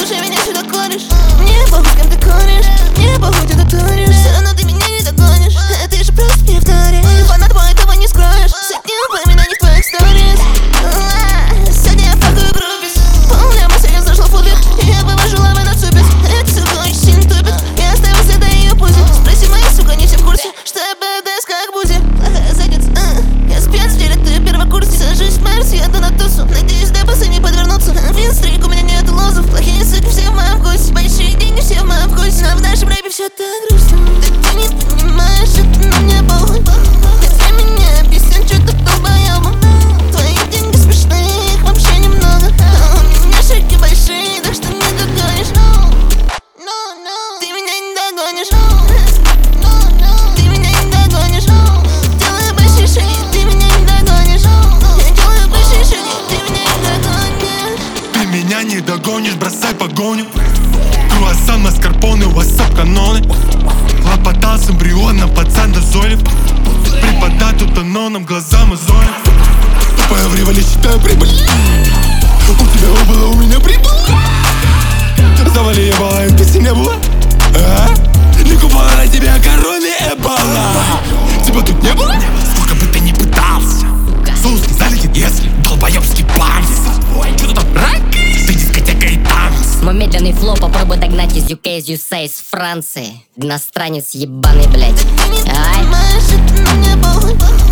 уже меня сюда клонишь. Мне похуй, с кем ты конишь. Мне похуй, ты тонешь. Все равно ты меня не догонишь. Ты же просто повторишь. Фанат твой, этого не скроешь. С одним упоминанием в твоих сторис. Сегодня я факую группис. Полная масса, я зашла в футбик. Я вывожу лавы на цупит. Эта сука очень сильно тупит. Я оставил следа ее пузи. Спроси мои, сука, не все в курсе, что я БДС как бузи. Плохая задница, я спец, делит ты первокурсник. Сажусь в Мерс, еду на тусу. Надеюсь, до баса не подвернуться. Винстрик, у меня нету лозов. Плохие суки, все в моем вкусе. Большие деньги, все в моем вкусе. Но в нашем рэпе все так грустно. Ты не понимаешь, это на мне похуй. Хотя меня объяснят, что ты долбоёбом. Твои деньги смешные, их вообще немного. А у меня шаги большие, так что не догонишь. Ты меня не догонишь. Ты меня не догонишь. Делаю большие шаги, ты меня не догонишь. Я делаю большие шаги, ты меня не догонишь. Ты меня не догонишь, бросай погоню. Круассан, маскарпоне, вассап, каноны. Лопотал с эмбрионом, пацан дозолив. Препода тут аноном, глаза мозолят. Тупая в револе, считаю прибыль. У тебя убыло, у меня прибыль. Завали ебала, и песни не было. Не купала на тебя короны эбола. Типа тут не было? Сколько бы ты ни пытался, соус не залетит, если долбоёбский панс. Что тут рак? Ты дискотека и танц. Мой медленный флоу попробуй догнать из UK, из USA, из Франции. Иностранец ебаный, блядь. Ты не понимаешь, это на мне похуй.